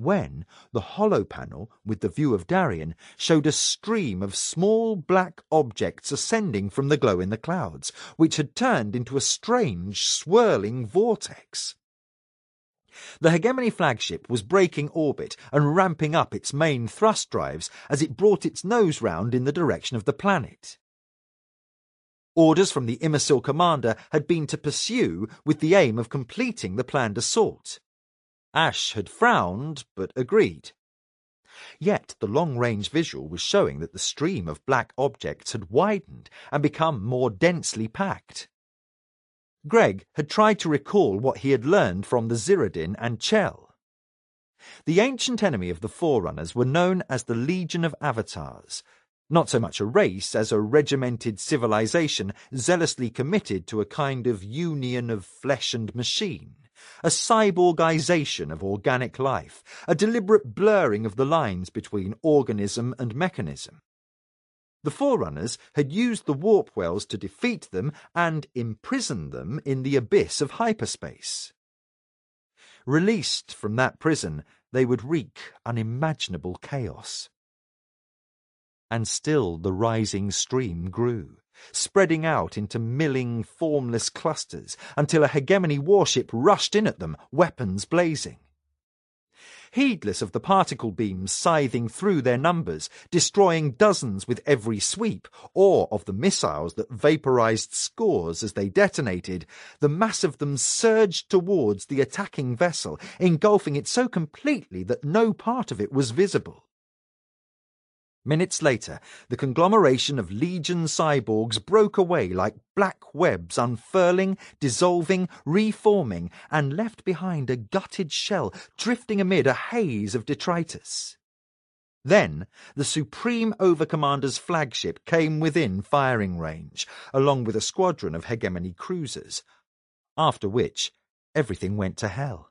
when the hollow panel with the view of Darien showed a stream of small black objects ascending from the glow in the clouds, which had turned into a strange swirling vortex. The Hegemony flagship was breaking orbit and ramping up its main thrust drives as it brought its nose round in the direction of the planet. Orders from the imbecile commander had been to pursue with the aim of completing the planned assault. Ash had frowned, but agreed. Yet the long-range visual was showing that the stream of black objects had widened and become more densely packed. Greg had tried to recall what he had learned from the Zirridin and Chell. The ancient enemy of the Forerunners were known as the Legion of Avatars, not so much a race as a regimented civilization zealously committed to a kind of union of flesh and machine, a cyborgization of organic life, a deliberate blurring of the lines between organism and mechanism. The Forerunners had used the warp wells to defeat them and imprison them in the abyss of hyperspace. Released from that prison, they would wreak unimaginable chaos. And still the rising stream grew, spreading out into milling, formless clusters until a Hegemony warship rushed in at them, weapons blazing. Heedless of the particle beams scything through their numbers, destroying dozens with every sweep, or of the missiles that vaporized scores as they detonated, the mass of them surged towards the attacking vessel, engulfing it so completely that no part of it was visible. Minutes later, the conglomeration of Legion cyborgs broke away like black webs, unfurling, dissolving, reforming, and left behind a gutted shell drifting amid a haze of detritus. Then the Supreme Overcommander's flagship came within firing range, along with a squadron of Hegemony cruisers, after which everything went to hell.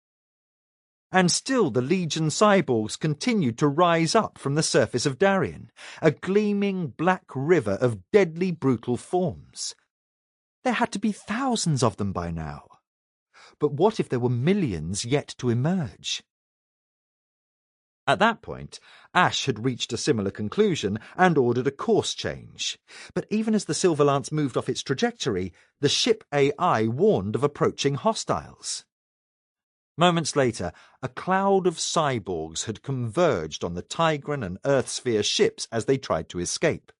And still the Legion cyborgs continued to rise up from the surface of Darien, a gleaming black river of deadly brutal forms. There had to be thousands of them by now. But what if there were millions yet to emerge? At that point, Ash had reached a similar conclusion and ordered a course change. But even as the Silver Lance moved off its trajectory, the ship AI warned of approaching hostiles. Moments later, a cloud of cyborgs had converged on the Tigran and Earthsphere ships as they tried to escape.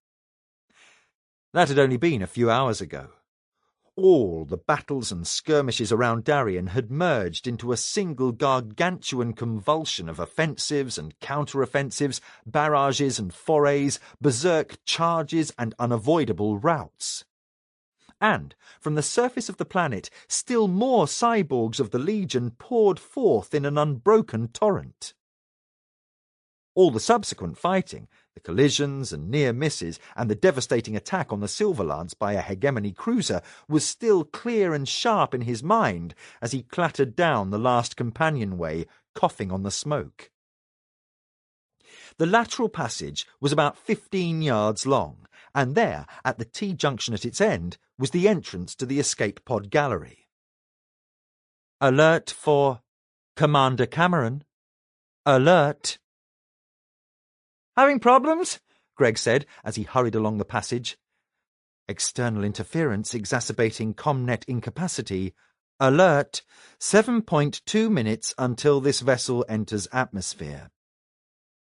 That had only been a few hours ago. All the battles and skirmishes around Darien had merged into a single gargantuan convulsion of offensives and counter-offensives, barrages and forays, berserk charges and unavoidable routes. And from the surface of the planet, still more cyborgs of the Legion poured forth in an unbroken torrent. All the subsequent fighting, the collisions and near misses, and the devastating attack on the Silver Lance by a Hegemony cruiser was still clear and sharp in his mind as he clattered down the last companionway, coughing on the smoke. The lateral passage was about 15 yards long, and there, at the T-junction at its end, was the entrance to the escape pod gallery. Alert for Commander Cameron. Alert. Having problems? Greg said as he hurried along the passage. External interference exacerbating comnet incapacity. Alert. 7.2 minutes until this vessel enters atmosphere.